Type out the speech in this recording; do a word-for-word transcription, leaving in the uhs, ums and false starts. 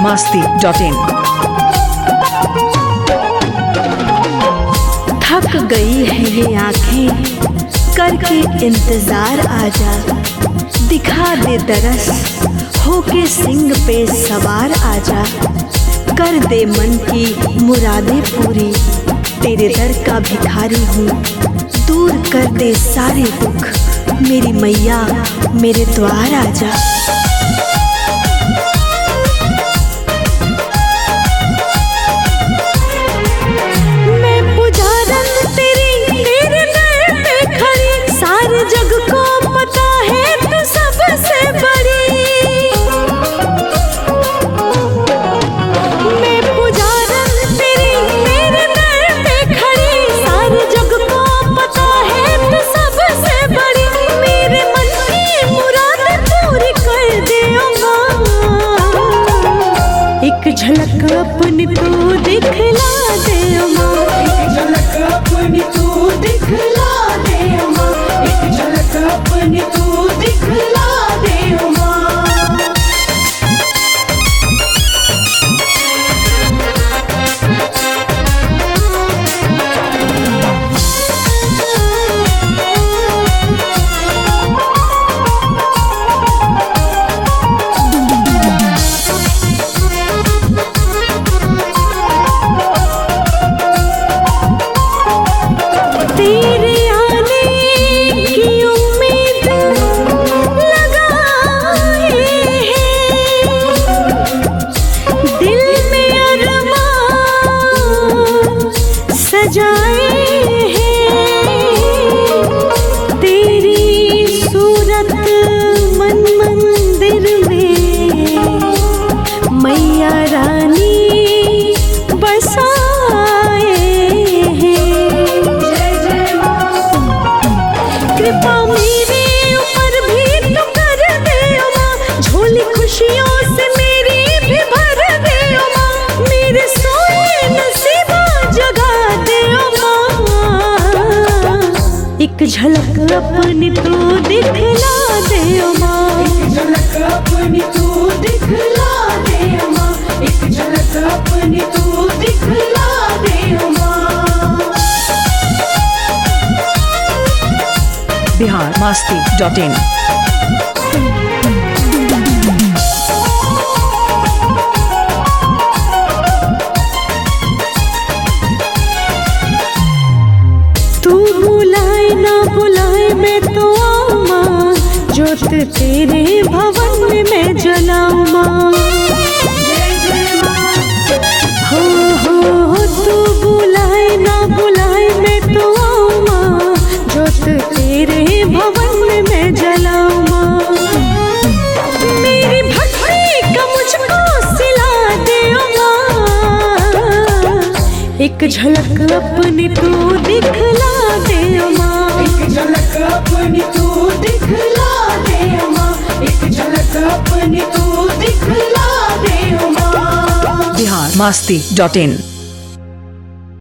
masti dot in। थक गई है ये आंखें करके इंतजार आजा, दिखा दे दरस होके सिंह पे सवार आजा, कर दे मन की मुरादें पूरी, तेरे दर का भिखारी हूँ, दूर कर दे सारे दुख, मेरी मैया मेरे द्वार आजा। जग को पता है तू सबसे बड़ी, मैं पुजारन तेरी मेरे दर पे खड़ी, सारे जग को पता है तू सबसे बड़ी, मेरे मन की मुराद पूरी कर दे माँ, एक झलक अपनी तू दिखला दे माँ, एक झलक अपनी तू दिखला दे माँ, अपनी तू दिखला दे माँ। तेरे सजाए हैं, तेरी सूरत मन मंदिर में, मैया रानी बसाए हैं। जय जय माँ, कृपा मेरे ऊपर भी तू कर दे माँ, झोली खुशियों से मेरी भी भर दे माँ, मेरे सोए नसीबा जगा एक झलक अपनी तू दिखला दे माँ, एक झलक अपनी तू दिखला दे माँ, एक झलक अपनी तू दिखला दे माँ। Bihar masti dot in। जोत तेरे भवन में मैं जलाऊं माँ, हो हो हो तू बुलाए ना बुलाए मैं तो आऊं माँ, जोत तेरे भवन में मैं जलाऊं माँ, मेरी भक्ति का मुझको सिला दे माँ, एक झलक अपनी तू दिखला दे माँ, एक झलक अपनी तू दिखला दे माँ, एक झलक अपनी तू दिखला दे माँ। Bihar masti dot in।